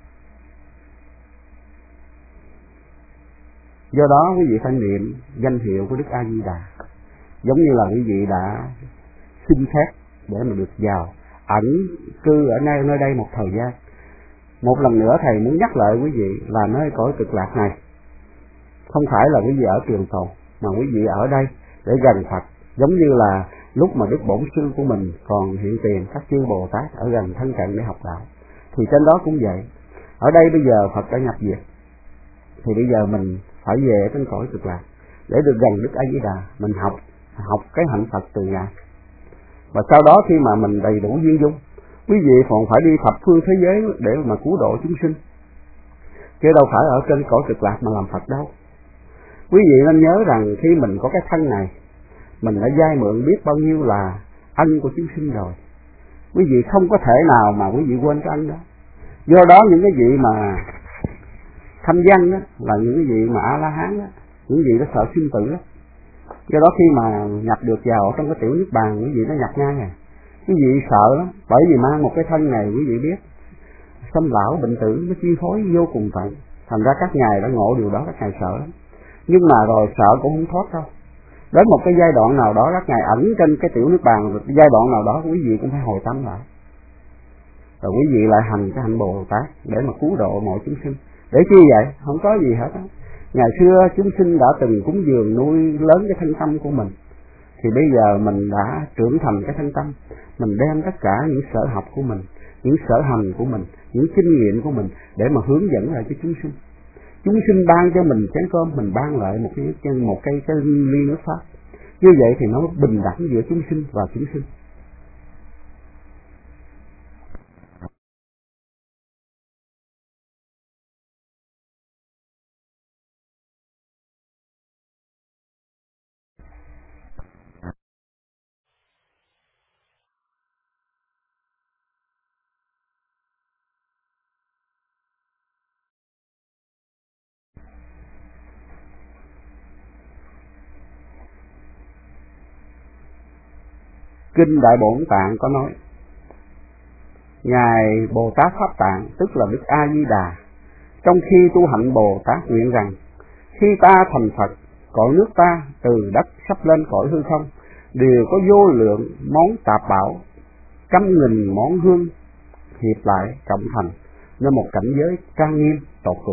Do đó quý vị phải niệm danh hiệu của Đức A Di Đà, giống như là quý vị đã xin phép để mà được vào ẩn cư ở nơi nơi đây một thời gian. Một lần nữa thầy muốn nhắc lại quý vị là nơi cõi Cực Lạc này không phải là quý vị ở trường tồn, mà quý vị ở đây để gần Phật, giống như là lúc mà Đức Bổn Sư của mình còn hiện tiền các chư Bồ Tát ở gần thân cận để học đạo, thì trên đó cũng vậy. Ở đây bây giờ Phật đã nhập diệt, thì bây giờ mình phải về trên cõi Cực Lạc để được gần Đức A Di Đà, mình học học cái hạnh Phật từ Ngài. Và sau đó khi mà mình đầy đủ duyên dung, Quý vị còn phải đi thập phương thế giới để mà cứu độ chúng sinh, chứ đâu phải ở trên cõi cực lạc mà làm Phật đâu. Quý vị nên nhớ rằng khi mình có cái thân này, mình đã vay mượn biết bao nhiêu là ân của chúng sinh rồi. Quý vị không có thể nào mà quý vị quên cái ân đó. Do đó những cái vị mà thanh văn đó là những cái vị mà A-la-hán đó, những vị đó sợ sinh tử đó. Do đó khi mà nhập được vào trong cái tiểu niết bàn, quý vị nó nhập ngay à. Quý vị sợ lắm, bởi vì mang một cái thân này quý vị biết sinh lão bệnh tử nó chi phối vô cùng tận. Thành ra các ngài đã ngộ điều đó, các ngài sợ lắm. Nhưng mà rồi sợ cũng không thoát đâu. Đến một cái giai đoạn nào đó các ngài ẩn trên cái tiểu niết bàn, rồi cái giai đoạn nào đó quý vị cũng phải hồi tâm lại. Rồi quý vị lại hành cái hạnh Bồ Tát để mà cứu độ mọi chúng sinh. Để chi vậy? Không có gì hết á. Ngày xưa chúng sinh đã từng cúng dường nuôi lớn cái thân tâm của mình, thì bây giờ mình đã trưởng thành cái thân tâm, mình đem tất cả những sở học của mình, những sở hành của mình, những kinh nghiệm của mình để mà hướng dẫn lại cho chúng sinh. Chúng sinh ban cho mình chén cơm, mình ban lại một cái một cây cái ly nước pháp. Như vậy thì nó bình đẳng giữa chúng sinh và chúng sinh. Kinh Đại Bổn Tạng có nói, Ngài Bồ Tát Pháp Tạng, tức là Đức A Di Đà, trong khi tu hạnh Bồ Tát nguyện rằng, khi ta thành Phật, cõi nước ta từ đất sắp lên cõi hư không đều có vô lượng món tạp bảo, trăm nghìn món hương hiệp lại cộng thành nên một cảnh giới trang nghiêm tột cùng.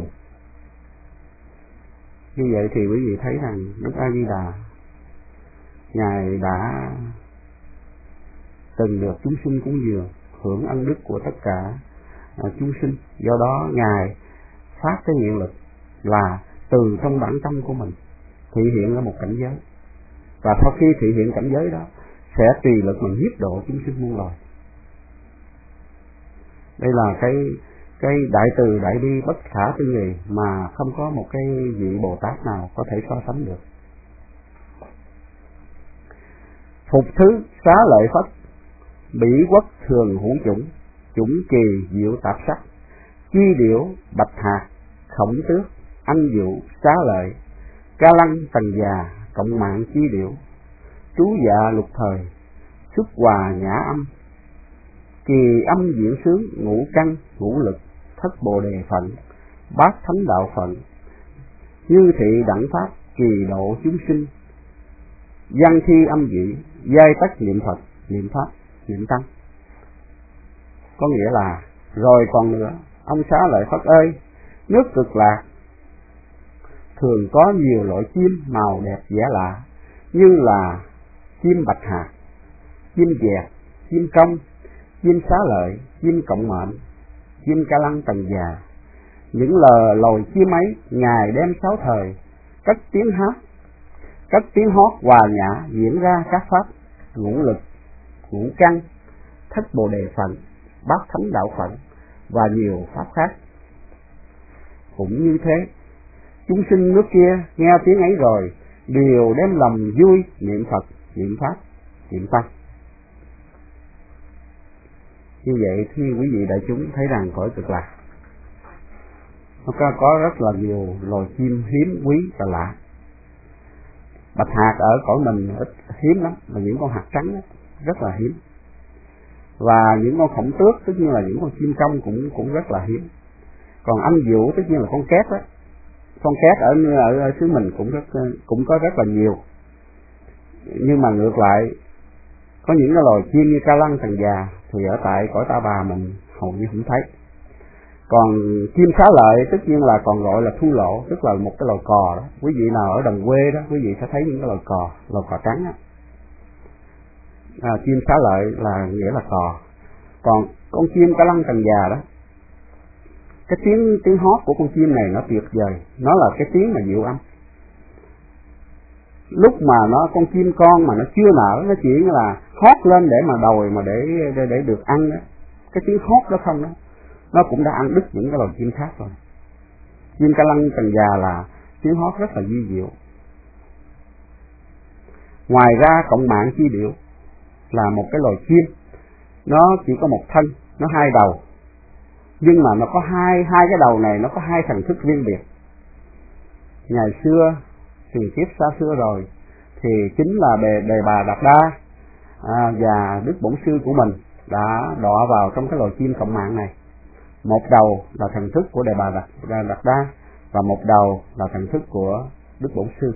Như vậy thì quý vị thấy rằng Đức A Di Đà Ngài đã từng được chúng sinh cúng dường, hưởng ân đức của tất cả uh, chúng sinh. Do đó Ngài phát cái nguyện lực là từ trong bản tâm của mình thị hiện ra một cảnh giới, và sau khi thị hiện cảnh giới đó sẽ tùy lực mình nhiếp độ chúng sinh muôn loài. Đây là cái cái đại từ đại bi bất khả tư nghị mà không có một cái vị Bồ Tát nào có thể so sánh được. Phục thứ xá lợi Phất, bỉ quốc thường hữu chủng, chủng kỳ diệu tạp sắc, chi điểu bạch hạt, khổng tước, anh dụ xá lợi, ca lăng tần già, cộng mạng chi điểu, trú dạ lục thời, xuất hòa nhã âm, kỳ âm diễn sướng, ngũ căn ngũ lực, thất bồ đề phận, bát thánh đạo phận, như thị đẳng pháp, kỳ độ chúng sinh, văn thi âm dị, giai tắc niệm Phật, niệm pháp, niệm tăng. Có nghĩa là rồi còn nữa, ông xá lợi Phất ơi, nước Cực Lạc thường có nhiều loại chim màu đẹp vẻ lạ, như là chim bạch hạt, chim dẹt, chim công, chim xá lợi, chim cộng mệnh, chim ca lăng tần già. Những lờ loài chim ấy Ngài đem sáu thời cất tiếng hát, cất tiếng hót hòa nhã diễn ra các pháp ngũ lực, ngũ căn, thất bồ đề phận, bát thánh đạo phận và nhiều pháp khác. Cũng như thế, chúng sinh nước kia nghe tiếng ấy rồi đều đem lòng vui niệm Phật, niệm pháp, niệm tăng. Như vậy thì quý vị đại chúng thấy rằng cõi Cực Lạc nó có, có rất là nhiều loài chim hiếm quý và lạ. Bạch hạt ở cõi mình ít hiếm lắm, là những con hạt trắng đó, rất là hiếm. Và những con khổng tước, tức như là những con chim công cũng cũng rất là hiếm. Còn anh dụ tức như là con két đó, con két ở ở, ở xứ mình cũng rất cũng có rất là nhiều. Nhưng mà ngược lại, có những cái loài chim như ca lăng tần già thì ở tại cõi Ta Bà mình hầu như không thấy. Còn chim xá lợi tất nhiên là còn gọi là thu lộ, tức là một cái loài cò đó. Quý vị nào ở đồng quê đó, quý vị sẽ thấy những cái loài cò, loài cò trắng á. À, chim xá lợi là nghĩa là cò. Còn con chim ca lăng tần già đó, cái tiếng tiếng hót của con chim này nó tuyệt vời, nó là cái tiếng mà diệu âm. Lúc mà nó con chim con mà nó chưa nở, nó chỉ là hót lên để mà đòi mà để để, để được ăn đó. cái tiếng hót đó không đó, nó cũng đã ăn đứt những cái loài chim khác rồi. Chim ca lăng cần già là tiếng hót rất là vi diệu. Ngoài ra cộng mạng chi điệu là một cái loài chim, nó chỉ có một thân, nó hai đầu, nhưng mà nó có hai hai cái đầu này nó có hai thần thức riêng biệt. Ngày xưa truyền kiếp xa xưa rồi thì chính là đề, đề bà Đạt Đa à, và Đức Bổn Sư của mình đã đọa vào trong cái loài chim cộng mạng này. Một đầu là thần thức của đề bà Đạt, Đạt Đa và một đầu là thần thức của Đức Bổn Sư.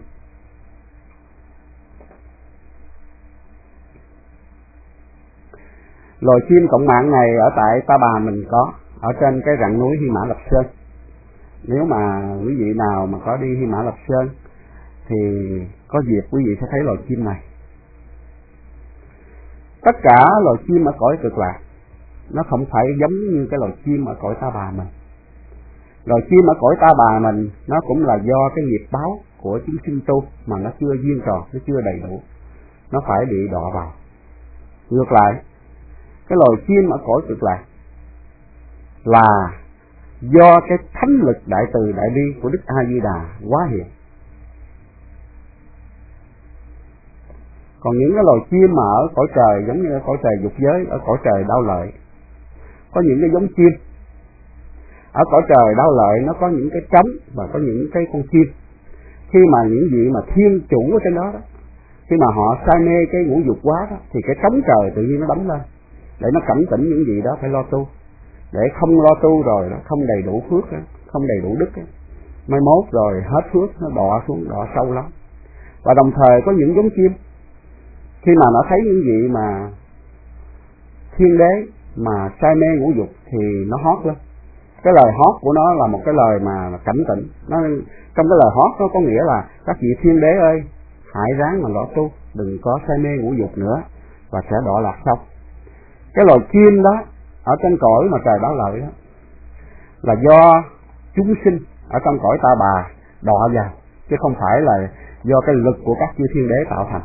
Loài chim cộng mạng này ở tại Ta Bà mình có, ở trên cái rặng núi Hy Mã Lập Sơn. Nếu mà quý vị nào mà có đi Hy Mã Lập Sơn thì có dịp quý vị sẽ thấy loài chim này. Tất cả loài chim ở cõi Cực Lạc nó không phải giống như cái loài chim ở cõi Ta Bà mình. Loài chim ở cõi Ta Bà mình nó cũng là do cái nghiệp báo của chúng sinh tu mà nó chưa duyên tròn, nó chưa đầy đủ, nó phải bị đọa vào. Ngược lại, cái loài chim ở cõi Cực Lạc là do cái thánh lực đại từ đại bi của Đức A Di Đà hóa hiện. Còn những cái loài chim mà ở cõi trời giống như ở cõi trời dục giới, ở cõi trời đau lợi, có những cái giống chim ở cõi trời đau lợi, nó có những cái trống và có những cái con chim. Khi mà những vị mà thiên chủ ở trên đó, đó khi mà họ say mê cái ngũ dục quá đó, thì cái trống trời tự nhiên nó đóng lên để nó cảnh tỉnh những vị đó phải lo tu. Để không lo tu rồi đó, không đầy đủ phước đó, không đầy đủ đức đó, mai mốt rồi hết phước nó đọa xuống, đọa sâu lắm. Và đồng thời có những giống chim khi mà nó thấy những vị mà thiên đế mà say mê ngũ dục thì nó hót lên. Cái lời hót của nó là một cái lời mà cảnh tỉnh. Nó trong cái lời hót nó có nghĩa là các vị thiên đế ơi, hãy ráng mà lo tu, đừng có say mê ngũ dục nữa và sẽ đọa lạc sâu. Cái loài chim đó ở trên cõi mà trời đau lợi đó là do chúng sinh ở trong cõi Ta Bà đọa vào, chứ không phải là do cái lực của các chư thiên đế tạo thành.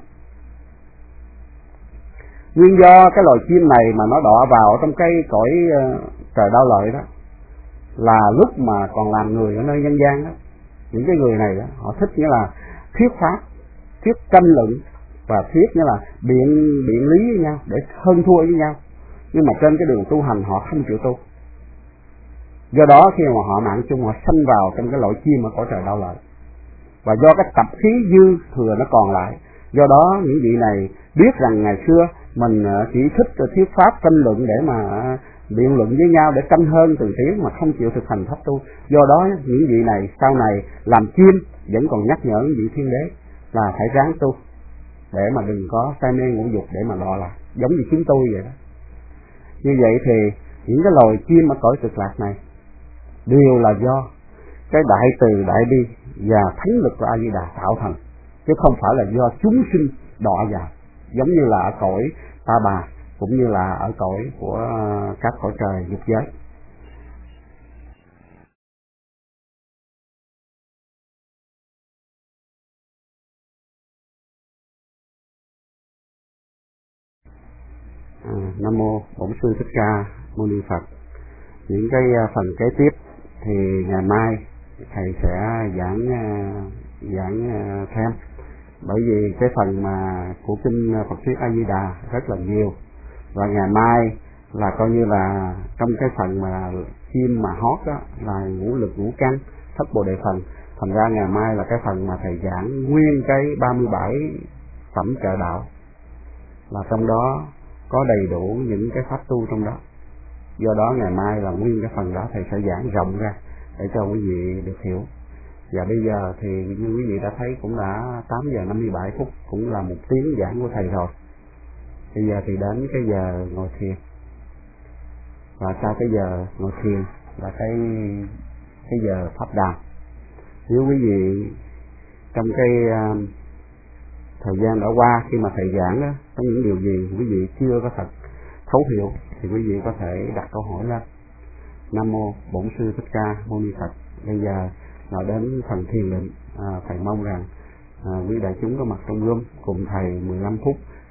Nguyên do cái loài chim này mà nó đọa vào trong cái cõi uh, trời đau lợi đó là lúc mà còn làm người ở nơi nhân gian đó, những cái người này đó, họ thích nghĩa là thuyết pháp, thuyết tranh luận và thuyết nghĩa là biện biện lý với nhau để hơn thua với nhau. Nhưng mà trên cái đường tu hành họ không chịu tu. Do đó khi mà họ mạng chung, họ sanh vào trong cái loại chim ở cõi trời đau lợi. Và do cái tập khí dư thừa nó còn lại, do đó những vị này biết rằng ngày xưa mình chỉ thích thuyết pháp tranh luận để mà biện luận với nhau, để tranh hơn từng tiếng mà không chịu thực hành pháp tu. Do đó những vị này sau này làm chim vẫn còn nhắc nhở những vị thiên đế là phải ráng tu để mà đừng có say mê ngũ dục để mà đọa lạc, giống như chúng tôi vậy đó. Như vậy thì những cái loài chim ở cõi Cực Lạc này đều là do cái đại từ đại bi và thánh lực của A Di Đà tạo thành, chứ không phải là do chúng sinh đọa vào, giống như là ở cõi Ta Bà cũng như là ở cõi của các cõi trời dục giới. À, Nam mô Bổn Sư Thích Ca Mâu Ni Phật. Những cái phần kế tiếp thì ngày mai thầy sẽ giảng giảng thêm, bởi vì cái phần mà của kinh Phật thuyết A Di Đà rất là nhiều, và ngày mai là coi như là trong cái phần mà chim mà hót đó là ngũ lực ngũ căn thất bồ đề phần. Thành ra ngày mai là cái phần mà thầy giảng nguyên cái ba mươi bảy phẩm trợ đạo, là trong đó có đầy đủ những cái pháp tu trong đó. Do đó ngày mai là nguyên cái phần đó thầy sẽ giảng rộng ra để cho quý vị được hiểu. Và bây giờ thì như quý vị đã thấy cũng đã tám giờ năm mươi bảy phút, cũng là một tiếng giảng của thầy rồi. Bây giờ thì đến cái giờ ngồi thiền, và sau cái giờ ngồi thiền là cái cái giờ pháp đàm. Nếu quý vị trong cái uh, thời gian đã qua khi mà thầy giảng đó, có những điều gì quý vị chưa có thật thấu hiểu thì quý vị có thể đặt câu hỏi lên. Nam mô Bổn Sư Thích Ca Mâu Ni Phật. Bây giờ là đến phần thiền định. À, thầy mong rằng à, quý đại chúng có mặt trong room cùng thầy mười lăm phút